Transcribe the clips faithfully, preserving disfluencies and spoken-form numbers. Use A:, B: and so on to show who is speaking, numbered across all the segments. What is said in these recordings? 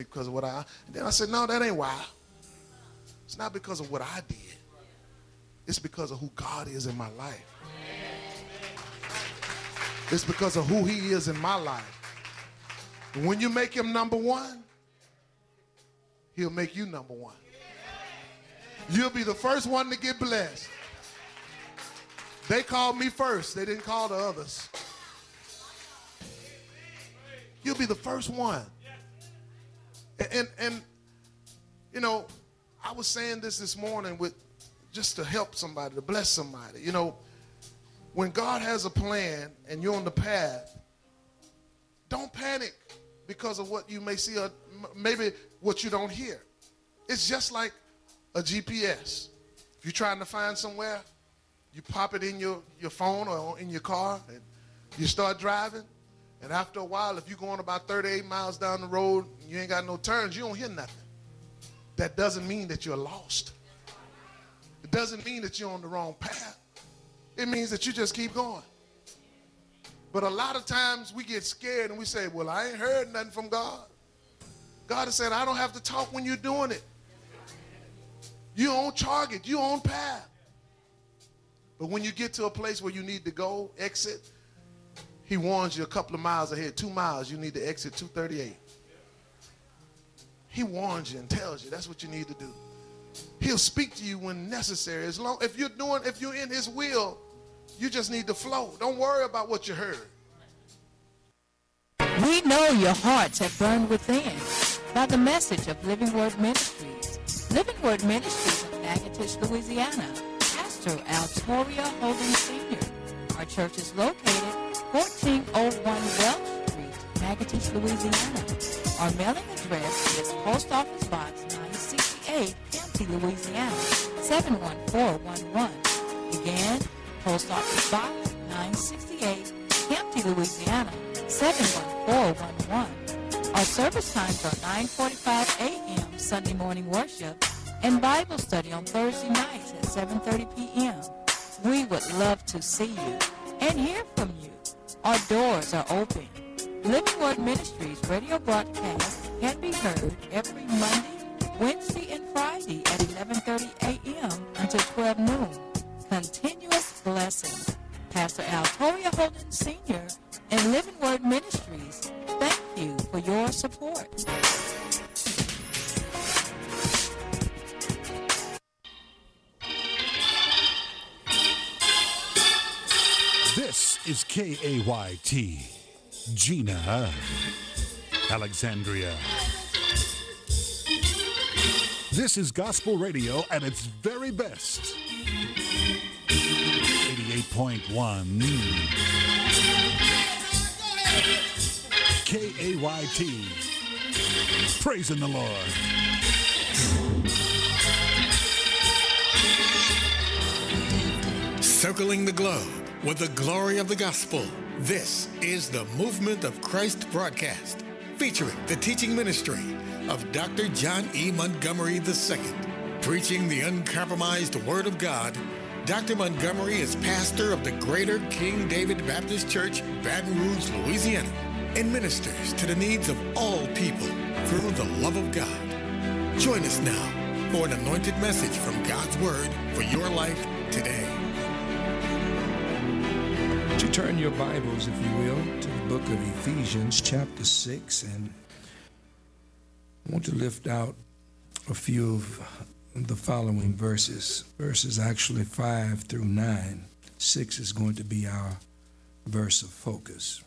A: because of what I, and then I said, no, that ain't why. It's not because of what I did. It's because of who God is in my life. It's because of who he is in my life. And when you make him number one, he'll make you number one. You'll be the first one to get blessed. They called me first. They didn't call the others. You'll be the first one. And, and, and you know, I was saying this this morning with just to help somebody, to bless somebody. You know, when God has a plan and you're on the path, don't panic because of what you may see or maybe what you don't hear. It's just like a G P S. If you're trying to find somewhere, you pop it in your, your phone or in your car and you start driving. And after a while, if you're going about thirty-eight miles down the road and you ain't got no turns, you don't hear nothing. That doesn't mean that you're lost. It doesn't mean that you're on the wrong path. It means that you just keep going. But a lot of times we get scared and we say, well, I ain't heard nothing from God. God has said, I don't have to talk when you're doing it. You're on target. You're on path. But when you get to a place where you need to go, exit, he warns you a couple of miles ahead, two miles, you need to exit two thirty-eight. He warns you and tells you that's what you need to do. He'll speak to you when necessary. As long if you're doing, if you're in his will, you just need to flow. Don't worry about what you heard.
B: We know your hearts have burned within by the message of Living Word Ministries. Living Word Ministries of Natchitoches, Louisiana. Pastor Altoria Holden Senior Our church is located fourteen oh one Welch Street, Natchitoches, Louisiana. Our mailing address is Post Office Box nine sixty-eight, Kempty, Louisiana, seven one four one one. Again, Post Office Box nine sixty-eight, Kempty, Louisiana, seven one four one one. Our service times are nine forty-five a.m. Sunday morning worship and Bible study on Thursday nights at seven thirty p.m. We would love to see you and hear from you. Our doors are open. Living Word Ministries radio broadcast can be heard every Monday, Wednesday, and Friday at eleven thirty a.m. until twelve noon. Continuous blessing. Pastor Altoria Holden Senior and Living Word Ministries, thank you for your support.
C: This is K A Y T, Gina, Alexandria. This is gospel radio at its very best. eighty-eight point one K A Y T, praising the Lord.
D: Circling the globe with the glory of the gospel. This is the Movement of Christ broadcast, featuring the teaching ministry of Doctor John E. Montgomery the Second. Preaching the uncompromised Word of God, Doctor Montgomery is pastor of the Greater King David Baptist Church, Baton Rouge, Louisiana, and ministers to the needs of all people through the love of God. Join us now for an anointed message from God's Word for your life today.
E: To turn your Bibles, if you will, to the book of Ephesians, chapter six, and I want to lift out a few of the following verses. Verses actually five through nine. Six is going to be our verse of focus.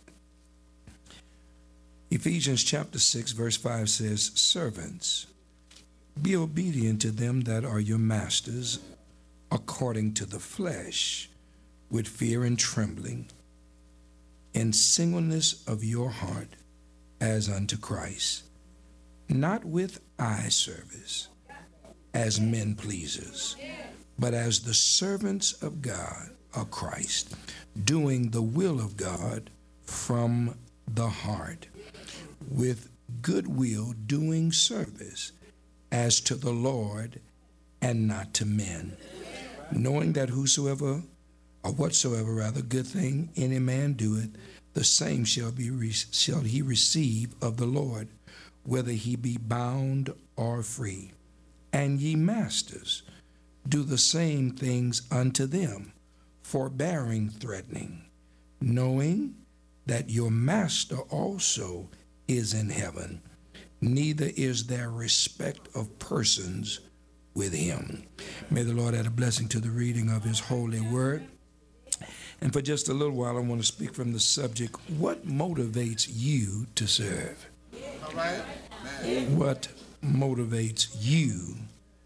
E: Ephesians chapter six, verse five says, "Servants, be obedient to them that are your masters, according to the flesh, with fear and trembling, in singleness of your heart, as unto Christ, not with eye service, as men pleasers, but as the servants of God of Christ, doing the will of God from the heart, with good will doing service as to the Lord and not to men, knowing that whosoever or whatsoever rather good thing any man doeth, the same shall be re- shall he receive of the Lord, whether he be bound or free. And ye masters, do the same things unto them, forbearing threatening, knowing that your master also is in heaven, neither is there respect of persons with him. May the Lord add a blessing to the reading of his holy word. And for just a little while, I want to speak from the subject, what motivates you to serve?
A: All right.
E: What motivates you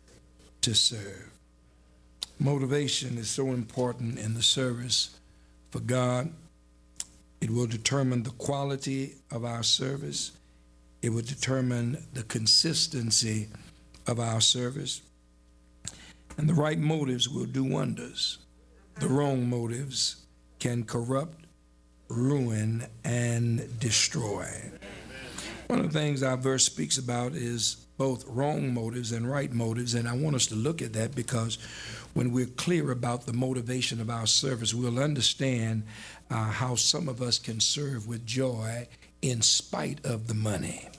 E: to serve? Motivation is so important in the service for God. It will determine the quality of our service. It will determine the consistency of our service. And the right motives will do wonders. The wrong motives can corrupt, ruin, and destroy. One of the things our verse speaks about is both wrong motives and right motives, and I want us to look at that because when we're clear about the motivation of our service, we'll understand uh, how some of us can serve with joy in spite of the money,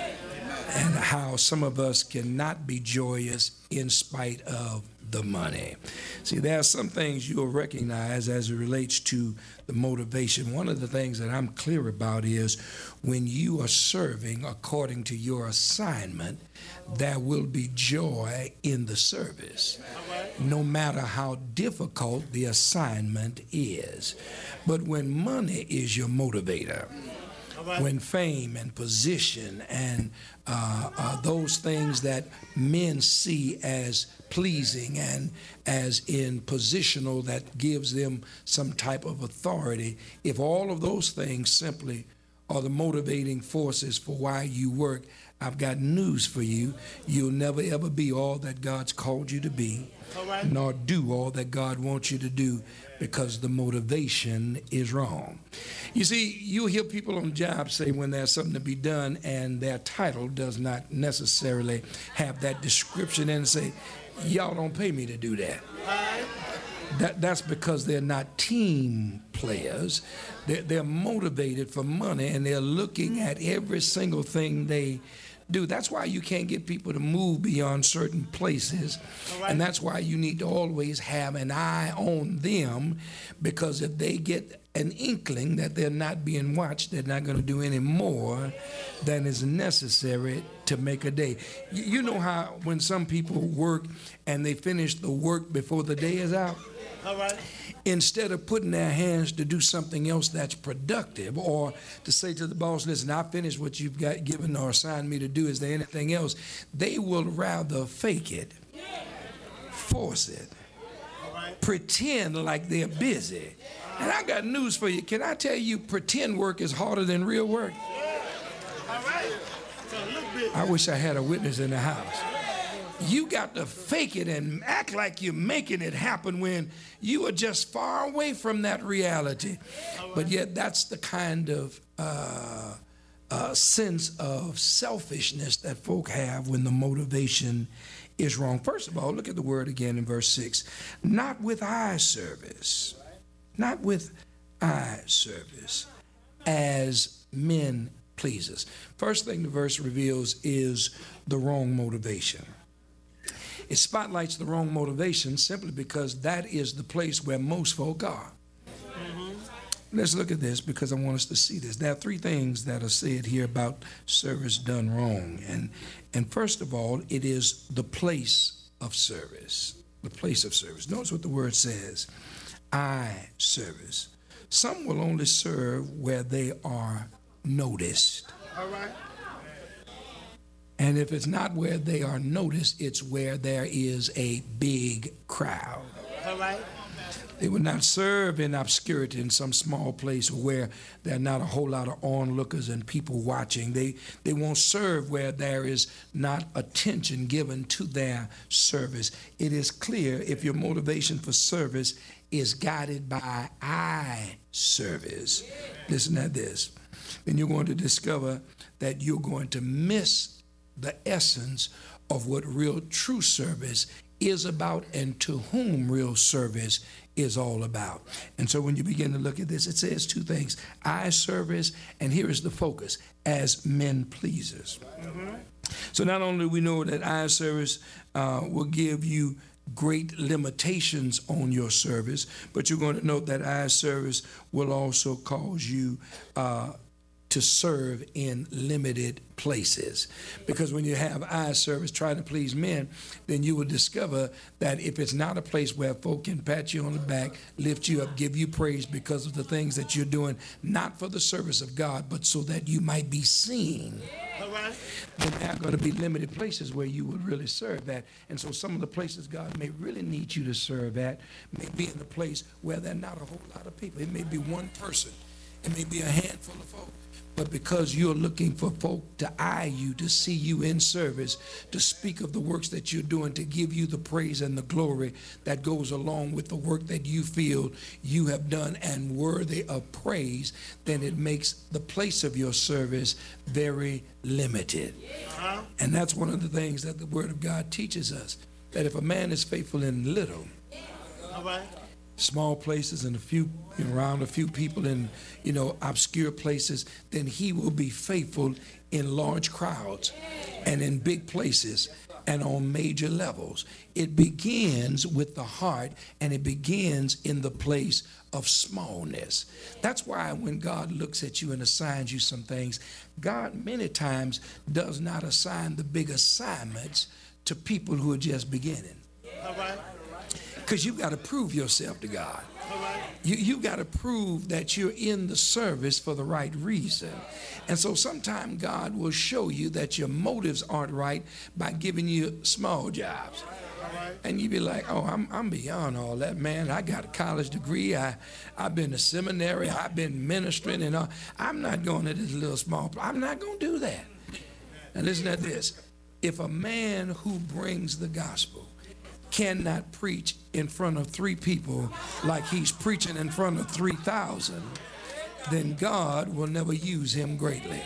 E: and how some of us cannot be joyous in spite of the money. See, there are some things you'll recognize as it relates to the motivation. One of the things that I'm clear about is when you are serving according to your assignment, there will be joy in the service, no matter how difficult the assignment is. But when money is your motivator, when fame and position and uh, uh, those things that men see as pleasing and as in positional that gives them some type of authority, if all of those things simply are the motivating forces for why you work, I've got news for you. You'll never ever be all that God's called you to be, right, nor do all that God wants you to do, because the motivation is wrong. You see, you'll hear people on the job say when there's something to be done and their title does not necessarily have that description and say, y'all don't pay me to do that. That, that's because they're not team players. They're, they're motivated for money, and they're looking at every single thing they do. That's why you can't get people to move beyond certain places, right, and that's why you need to always have an eye on them, because if they get an inkling that they're not being watched, they're not going to do any more than is necessary to make a day. You, you know how when some people work and they finish the work before the day is out? All right. Instead of putting their hands to do something else that's productive, or to say to the boss, listen, I finished what you've got given or assigned me to do, is there anything else? They will rather fake it, force it, pretend like they're busy. And I got news for you. Can I tell you, pretend work is harder than real work? I wish I had a witness in the house. You got to fake it and act like you're making it happen when you are just far away from that reality. But yet that's the kind of uh, uh, sense of selfishness that folk have when the motivation is wrong. First of all, look at the word again in verse six. Not with eye service, not with eye service, as men pleasers. First thing the verse reveals is the wrong motivation. It spotlights the wrong motivation simply because that is the place where most folk are. Mm-hmm. Let's look at this because I want us to see this. There are three things that are said here about service done wrong. And, and first of all, it is the place of service. The place of service. Notice what the word says. Eye service. Some will only serve where they are noticed. All right. And if it's not where they are noticed, it's where there is a big crowd. All right. They would not serve in obscurity in some small place where there are not a whole lot of onlookers and people watching. They, they won't serve where there is not attention given to their service. It is clear if your motivation for service is guided by eye service. Listen to this. Then you're going to discover that you're going to miss the essence of what real true service is about and to whom real service is all about. And so when you begin to look at this, it says two things: eye service, and here is the focus, as men pleasers. Mm-hmm. So not only do we know that eye service uh, will give you great limitations on your service, but you're going to note that eye service will also cause you uh, to serve in limited places. Because when you have eye service trying to please men, then you will discover that if it's not a place where folk can pat you on the back, lift you up, give you praise because of the things that you're doing, not for the service of God, but so that you might be seen, all right, then there are going to be limited places where you would really serve at. And so some of the places God may really need you to serve at may be in a place where there are not a whole lot of people. It may be one person. It may be a handful of folk. But because you're looking for folk to eye you, to see you in service, to speak of the works that you're doing, to give you the praise and the glory that goes along with the work that you feel you have done and worthy of praise, then it makes the place of your service very limited. Uh-huh. And that's one of the things that the Word of God teaches us, that if a man is faithful in little, all right, small places and a few, you know, around a few people in, you know, obscure places, then he will be faithful in large crowds and in big places and on major levels. It begins with the heart, and it begins in the place of smallness. That's why when God looks at you and assigns you some things, God many times does not assign the big assignments to people who are just beginning. All right. Because you've got to prove yourself to God. You, you've got to prove that you're in the service for the right reason. And so sometimes God will show you that your motives aren't right by giving you small jobs. And you be like, oh, I'm, I'm beyond all that, man. I got a college degree. I, I've been to seminary. I've been ministering and all. I'm not going to this little small, I'm not going to do that. And listen to this. If a man who brings the gospel cannot preach in front of three people like he's preaching in front of three thousand, then God will never use him greatly.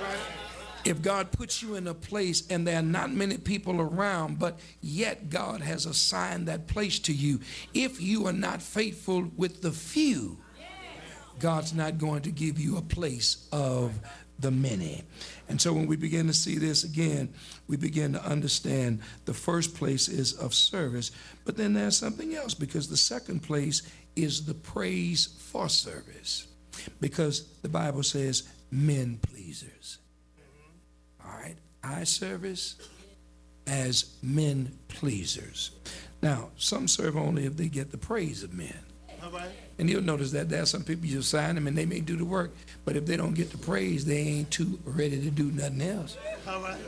E: If God puts you in a place and there are not many people around, but yet God has assigned that place to you, if you are not faithful with the few, God's not going to give you a place of the many. And so when we begin to see this again, we begin to understand the first place is of service, but then there's something else, because the second place is the praise for service, because the Bible says men pleasers. All right, eye service as men pleasers. Now, some serve only if they get the praise of men. All right. And you'll notice that there are some people you sign them and they may do the work, but if they don't get the praise, they ain't too ready to do nothing else. All right.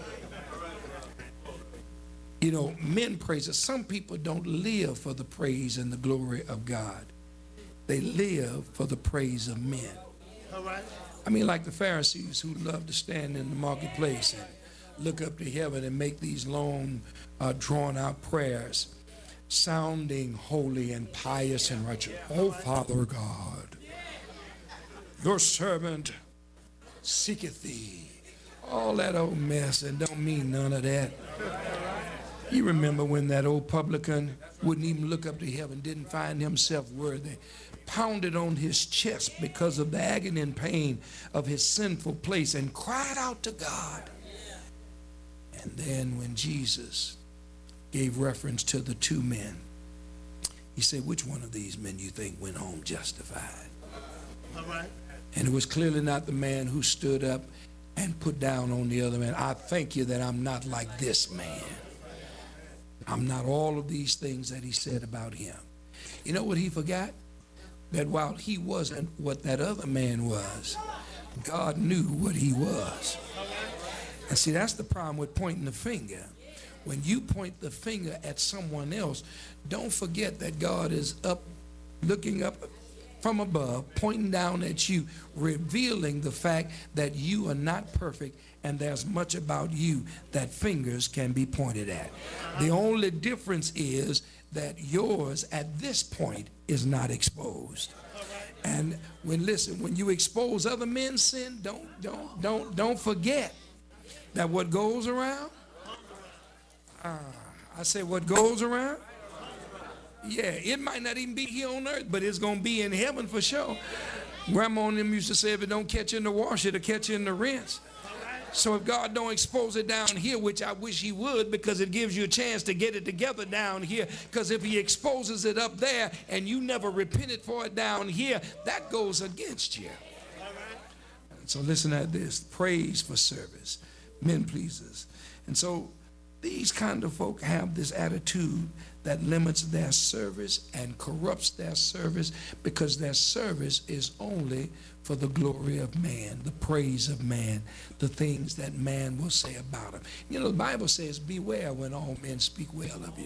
E: You know, men praise. Some people don't live for the praise and the glory of God. They live for the praise of men. All right. I mean, like the Pharisees who love to stand in the marketplace and look up to heaven and make these long, uh, drawn-out prayers, sounding holy and pious and righteous. Oh, Father God, your servant seeketh thee. All that old mess and don't mean none of that. You remember when that old publican wouldn't even look up to heaven, didn't find himself worthy, pounded on his chest because of the agony and pain of his sinful place and cried out to God. And then when Jesus gave reference to the two men, he said, which one of these men you think went home justified? All right. And it was clearly not the man who stood up and put down on the other man. I thank you that I'm not like this man. I'm not all of these things that he said about him. You know what he forgot? That while he wasn't what that other man was, God knew what he was. And see, that's the problem with pointing the finger. When you point the finger at someone else, don't forget that God is up, looking up from above, pointing down at you, revealing the fact that you are not perfect and there's much about you that fingers can be pointed at. The only difference is that yours at this point is not exposed. And when, listen, when you expose other men's sin, don't, don't, don't, don't forget that what goes around, Ah, I say what goes around? Yeah, it might not even be here on earth, but it's going to be in heaven for sure. Grandma and them used to say if it don't catch in the wash, it'll catch in the rinse. So if God don't expose it down here, which I wish he would, because it gives you a chance to get it together down here, because if he exposes it up there and you never repented for it down here, that goes against you. So listen at this. Praise for service. Men pleasers. And so these kind of folk have this attitude that limits their service and corrupts their service, because their service is only for the glory of man, the praise of man, the things that man will say about him. You know, the Bible says, beware when all men speak well of you.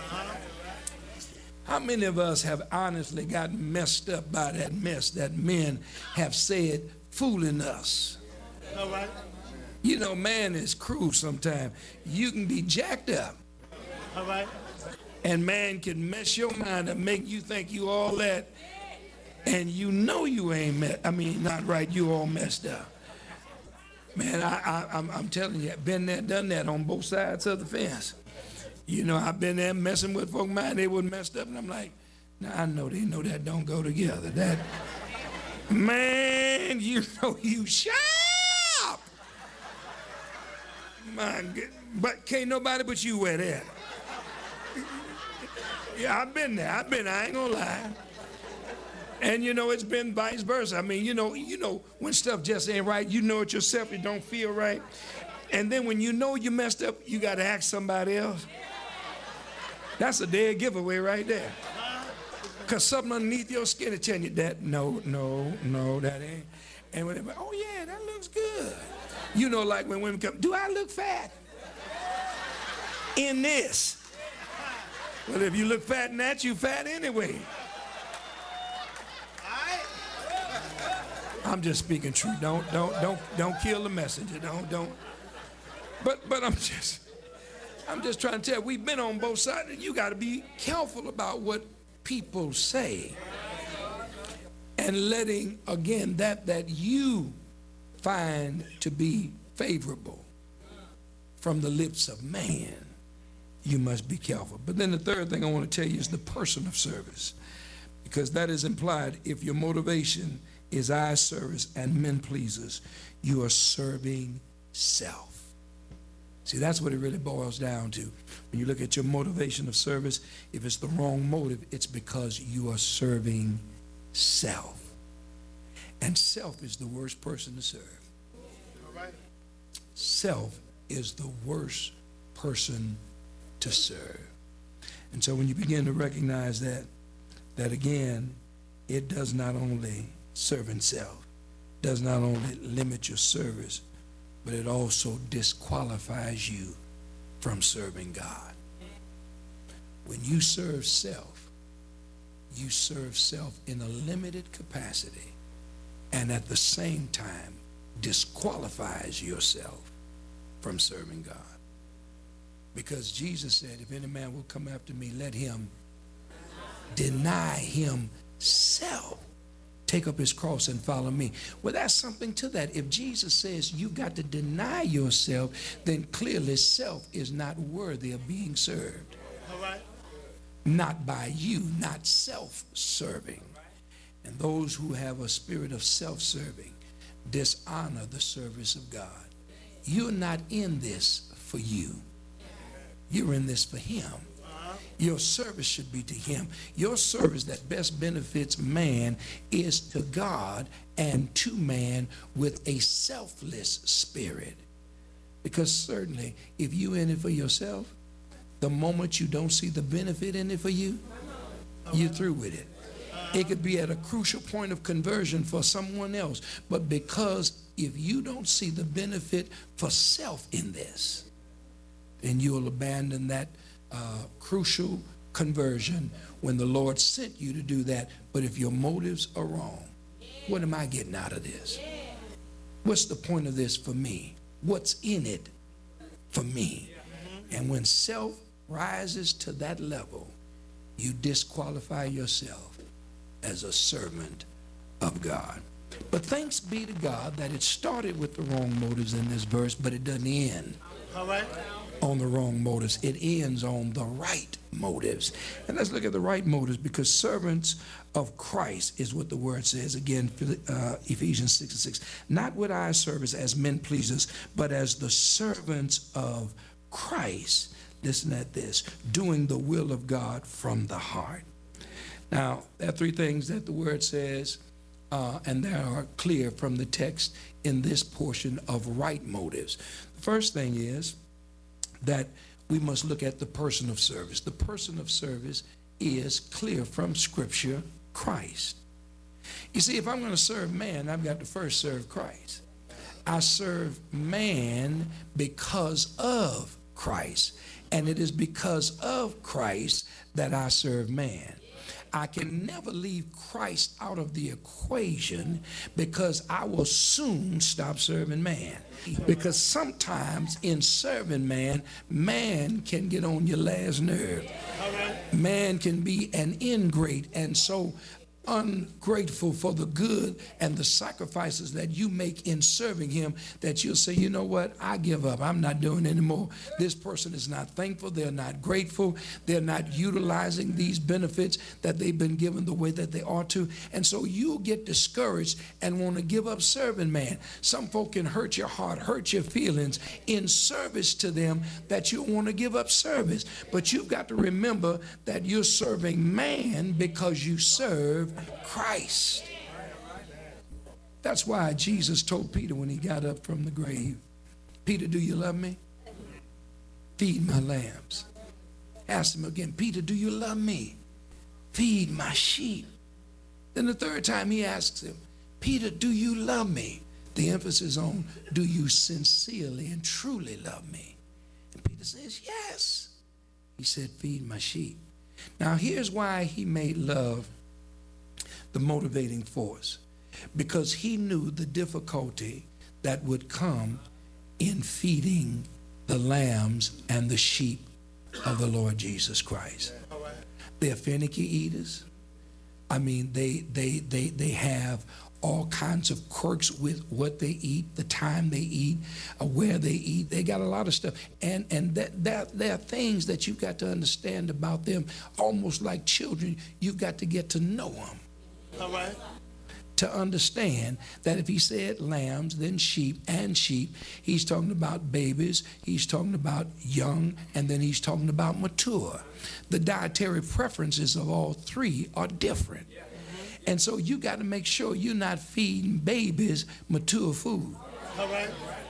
E: How many of us have honestly gotten messed up by that mess that men have said fooling us?
F: All right.
E: You know, man is cruel sometimes. You can be jacked up.
F: All right.
E: And man can mess your mind and make you think you all that, and you know you ain't met. I mean, not right. You all messed up. Man, I, I, I'm, I'm telling you, I've been there, done that on both sides of the fence. You know, I've been there messing with folk mind. They were messed up, and I'm like, now I know they know that don't go together. That man, you know you sharp. My God, but can't nobody but you wear that. Yeah, I've been there. I've been. I ain't gonna lie. And you know, it's been vice versa. I mean, you know, you know, when stuff just ain't right, you know it yourself. It don't feel right. And then when you know you messed up, you got to ask somebody else. That's a dead giveaway right there. Cause something underneath your skin is telling you that no, no, no, that ain't. And when they, oh yeah, that looks good. You know, like when women come, do I look fat in this? Well, if you look fat in that, you fat anyway. I'm just speaking truth. Don't, don't, don't, don't kill the messenger. Don't, don't. But, but I'm just, I'm just trying to tell you, we've been on both sides. You got to be careful about what people say, and letting again that that you find to be favorable from the lips of man. You must be careful. But then the third thing I want to tell you is the person of service, because that is implied. If your motivation is eye service and men pleasers, you are serving self. See, that's what it really boils down to. When you look at your motivation of service, if it's the wrong motive, it's because you are serving self. And self is the worst person to serve.
F: All right.
E: Self is the worst person to serve. And so when you begin to recognize that, that again, it does not only serving self, does not only limit your service, but it also disqualifies you from serving God. When you serve self, you serve self in a limited capacity, and at the same time disqualifies yourself from serving God. Because Jesus said, if any man will come after me, let him deny himself, take up his cross and follow me. Well, that's something to that. If Jesus says you've got to deny yourself, then clearly self is not worthy of being served.
F: All right.
E: Not by you, not self-serving. And those who have a spirit of self-serving dishonor the service of God. You're not in this for you. You're in this for him. Your service should be to him. Your service that best benefits man is to God and to man with a selfless spirit. Because certainly, if you're in it for yourself, the moment you don't see the benefit in it for you, you're through with it. It could be at a crucial point of conversion for someone else. But because if you don't see the benefit for self in this, then you'll abandon that uh, crucial conversion when the Lord sent you to do that. But if your motives are wrong, what am I getting out of this? What's the point of this for me? What's in it for me? And when self rises to that level, you disqualify yourself as a servant of God. But thanks be to God that it started with the wrong motives in this verse, but it doesn't end
F: All right.
E: on the wrong motives. It ends on the right motives. And let's look at the right motives, because servants of Christ is what the word says. Again, uh, Ephesians six and six. Not with eye service as men pleasers, but as the servants of Christ. Listen at this. Doing the will of God from the heart. Now, there are three things that the word says, uh, and they are clear from the text in this portion of right motives. The first thing is that we must look at the person of service. The person of service is clear from Scripture, Christ. You see, if I'm going to serve man, I've got to first serve Christ. I serve man because of Christ, and it is because of Christ that I serve man. I can never leave Christ out of the equation, because I will soon stop serving man. Because sometimes in serving man, man can get on your last nerve. Man can be an ingrate, and so ungrateful for the good and the sacrifices that you make in serving him, that you'll say, you know what, I give up. I'm not doing anymore. This person is not thankful. They're not grateful. They're not utilizing these benefits that they've been given the way that they ought to. And so you'll get discouraged and want to give up serving man. Some folk can hurt your heart, hurt your feelings in service to them, that you want to give up service. But you've got to remember that you're serving man because you serve Christ. That's why Jesus told Peter when he got up from the grave, Peter, do you love me? Feed my lambs. Asked him again, Peter, do you love me? Feed my sheep. Then the third time he asks him, Peter, do you love me? The emphasis on, do you sincerely and truly love me? And Peter says, yes. He said, feed my sheep. Now here's why he made love the motivating force. Because he knew the difficulty that would come in feeding the lambs and the sheep of the Lord Jesus Christ. They're finicky eaters. I mean, they they they they have all kinds of quirks with what they eat, the time they eat, uh, where they eat. They got a lot of stuff. And and that, that there are things that you've got to understand about them, almost like children. You've got to get to know them. All right. To understand that if he said lambs, then sheep, and sheep, he's talking about babies, he's talking about young, and then he's talking about mature. The dietary preferences of all three are different. And so you got to make sure you're not feeding babies mature food. All right.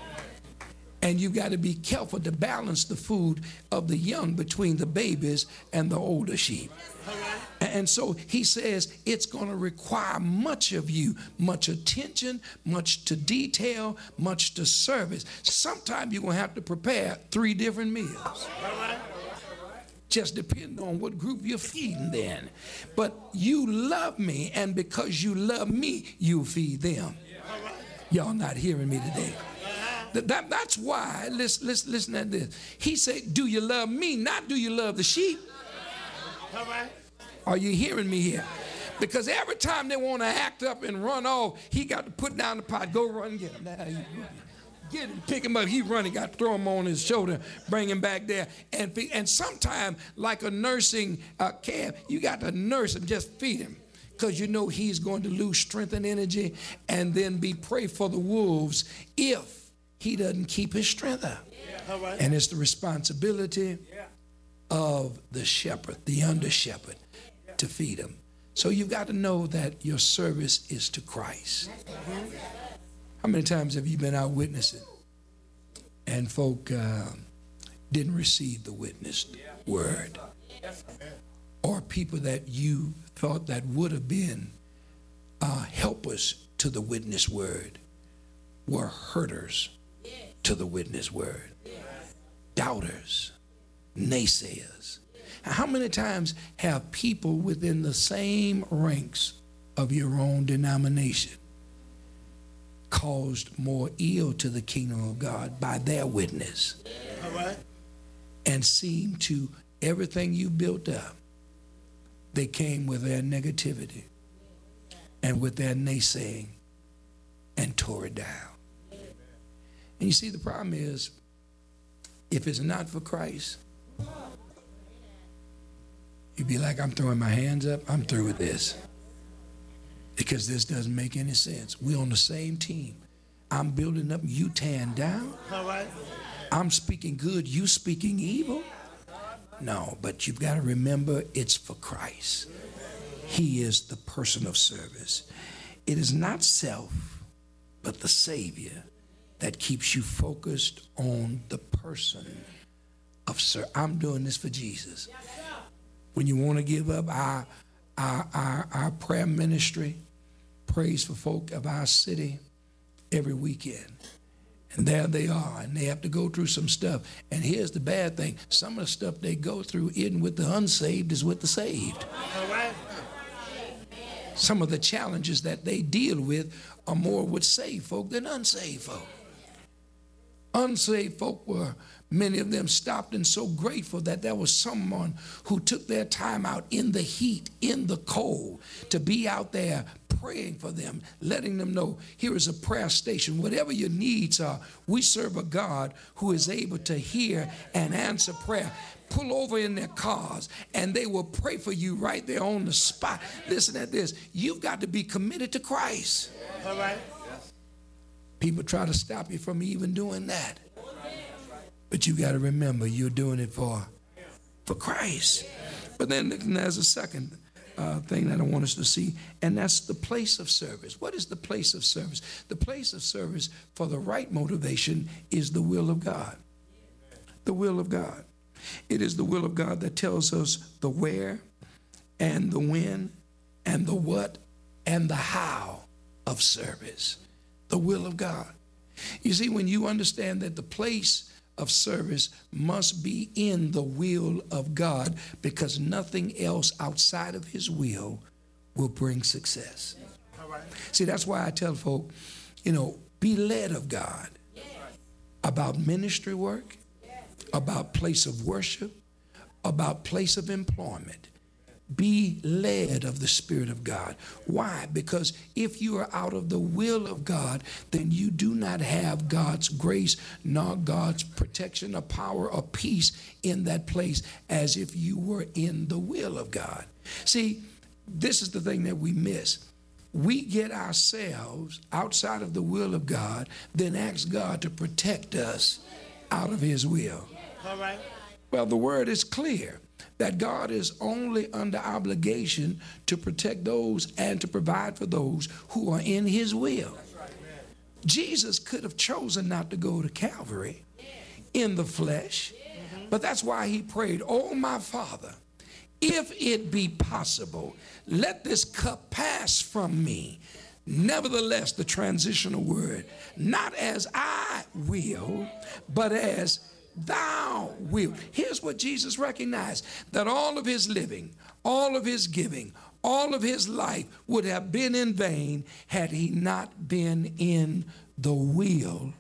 E: And you've got to be careful to balance the food of the young between the babies and the older sheep. All right. And so he says it's going to require much of you, much attention, much to detail, much to service. Sometimes you're going to have to prepare three different meals. All right. Just depending on what group you're feeding then. But you love me, and because you love me, you feed them. Y'all not hearing me today. That, that, that's why, listen, listen, listen at this. He said, do you love me, not do you love the sheep? All right. Are you hearing me here? Because every time they want to act up and run off, he got to put down the pot, go run and get him. Now, get him, pick him up. He running, got to throw him on his shoulder, bring him back there. And, and sometimes, like a nursing uh, care, you got to nurse him, just feed him. Because you know he's going to lose strength and energy, and then be prey for the wolves if he doesn't keep his strength up. Yeah. Right. And it's the responsibility yeah. of the shepherd, the under shepherd, yeah. to feed him. So you've got to know that your service is to Christ. Mm-hmm. How many times have you been out witnessing and folk uh, didn't receive the witnessed yeah. word? Yeah. Or people that you thought that would have been uh, helpers to the witness word were hurters to the witness word. Doubters, naysayers. How many times have people within the same ranks of your own denomination caused more ill to the kingdom of God by their witness? All right. And seem to everything you built up, they came with their negativity and with their naysaying and tore it down. And you see, the problem is If it's not for Christ, you'd be like, I'm throwing my hands up. I'm through with this. Because this doesn't make any sense. We're on the same team. I'm building up, you tearing down.
F: All right.
E: I'm speaking good, you speaking evil. No, but you've got to remember it's for Christ. He is the person of service. It is not self, but the Savior that keeps you focused on the person of service. I'm doing this for Jesus. When you want to give up, our, our, our, our prayer ministry prays for folk of our city every weekend. And there they are, and they have to go through some stuff. And here's the bad thing. Some of the stuff they go through isn't with the unsaved, is with the saved.
F: All right.
E: Some of the challenges that they deal with are more with saved folk than unsaved folk. Unsaved folk were, many of them stopped and so grateful that there was someone who took their time out in the heat, in the cold, to be out there praying for them, letting them know here is a prayer station. Whatever your needs are, we serve a God who is able to hear and answer prayer. Pull over in their cars and they will pray for you right there on the spot. Listen at this. You've got to be committed to Christ.
F: All right.
E: People try to stop you from even doing that. But you got to remember you're doing it for, for Christ. But then there's a second uh, thing that I want us to see, and that's the place of service. What is the place of service? The place of service for the right motivation is the will of God. The will of God. It is the will of God that tells us the where and the when and the what and the how of service. The will of God. You see, when you understand that the place of service must be in the will of God, because nothing else outside of his will will bring success.
F: All right.
E: See, that's why I tell folk, you know, be led of God about ministry work, about place of worship, about place of employment. Be led of the Spirit of God. Why? Because if you are out of the will of God, then you do not have God's grace, nor God's protection or power or peace in that place as if you were in the will of God. See, this is the thing that we miss. We get ourselves outside of the will of God, then ask God to protect us out of his will.
F: All right.
E: Well, the word is clear that God is only under obligation to protect those and to provide for those who are in his will. Jesus could have chosen not to go to Calvary in the flesh, but that's why he prayed, "Oh, my Father, if it be possible, let this cup pass from me. Nevertheless," the transitional word, "not as I will, but as thou wilt." Here's what Jesus recognized, that all of his living, all of his giving, all of his life would have been in vain had he not been in the will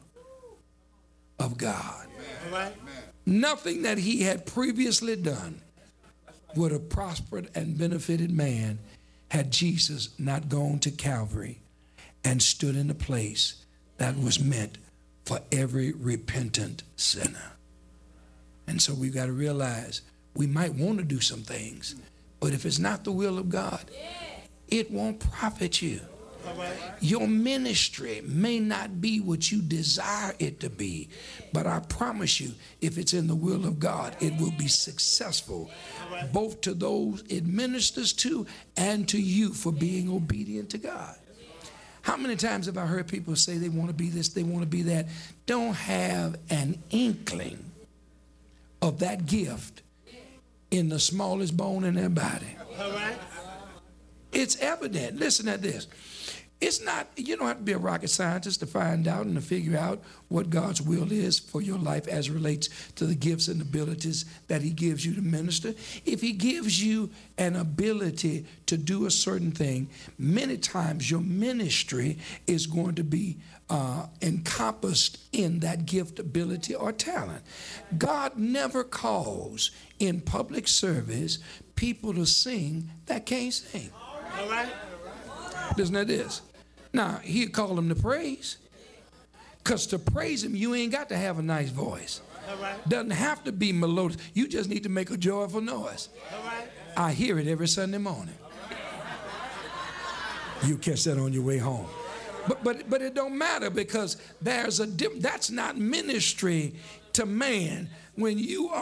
E: of God.
F: All right.
E: Nothing that he had previously done would have prospered and benefited man had Jesus not gone to Calvary and stood in a place that was meant for every repentant sinner. And so we've got to realize we might want to do some things, but if it's not the will of God, it won't profit you.
F: All right.
E: Your ministry may not be what you desire it to be, but I promise you, if it's in the will of God, it will be successful, both to those it ministers to and to you for being obedient to God. How many times have I heard people say they want to be this, they want to be that, don't have an inkling of that gift in the smallest bone in their body?
F: All right.
E: It's evident. Listen at this. It's not, you don't have to be a rocket scientist to find out and to figure out what God's will is for your life as it relates to the gifts and abilities that he gives you to minister. If he gives you an ability to do a certain thing, many times your ministry is going to be uh, encompassed in that gift, ability, or talent. God never calls in public service people to sing that can't sing.
F: All right.
E: Listen to this. Now, he'll call them to praise. Because to praise him, you ain't got to have a nice voice.
F: All right.
E: Doesn't have to be melodious. You just need to make a joyful noise.
F: All right.
E: I hear it every Sunday morning. You catch that on your way home. But but but it don't matter, because there's a dim, that's not ministry to man. When you are